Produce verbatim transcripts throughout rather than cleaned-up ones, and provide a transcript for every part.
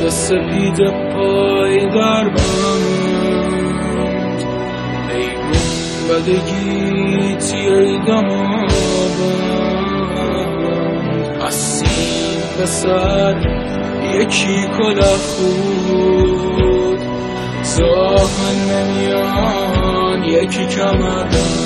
سپید پای در بند، ای گنبدگیتی ای دماوند. از سیم به سر یکی کله خود، زاهن نمیان یکی کمربند.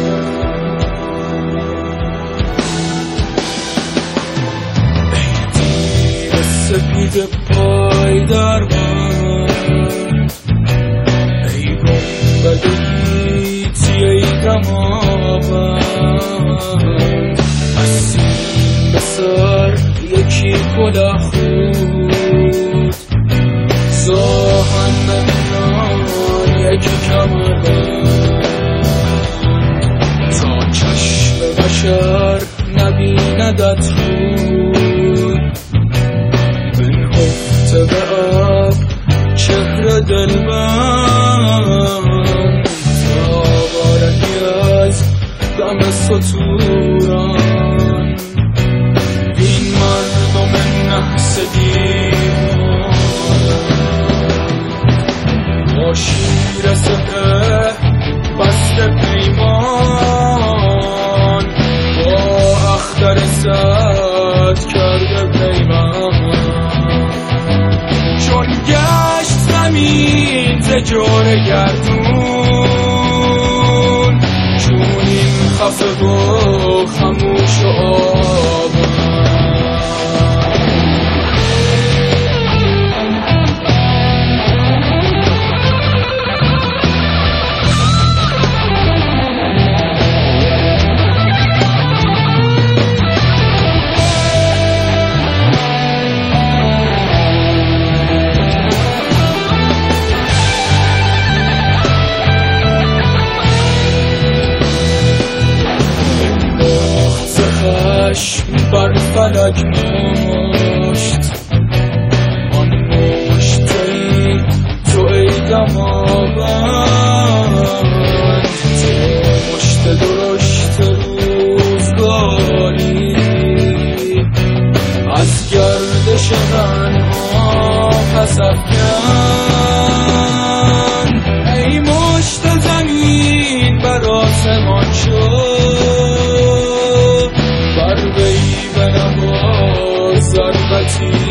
سپید پای در بند، ای گنبدگیتی ای دماوند. از سیم به سر یکی کله خود، زاهن نمیان یکی کمربند. تا چشم بشر نبیندت روی، بنهفته به آب چهره دلبند. تا بارگی از دم ستوران، این مردم نحس دیوان. با شیر سپه بسته پیمان، با اختر سد کرده پیمان. چون گشت زمین ز جور گردون، چون این خفه و خموش و آبان. بر فلک مشت، آن مشتی تو ای دماوند. تو مشت درشت روزگاری، از گردش منها پس افکن. ای مشت زمین بر آسمان شد، بر وی بنواز ضربتی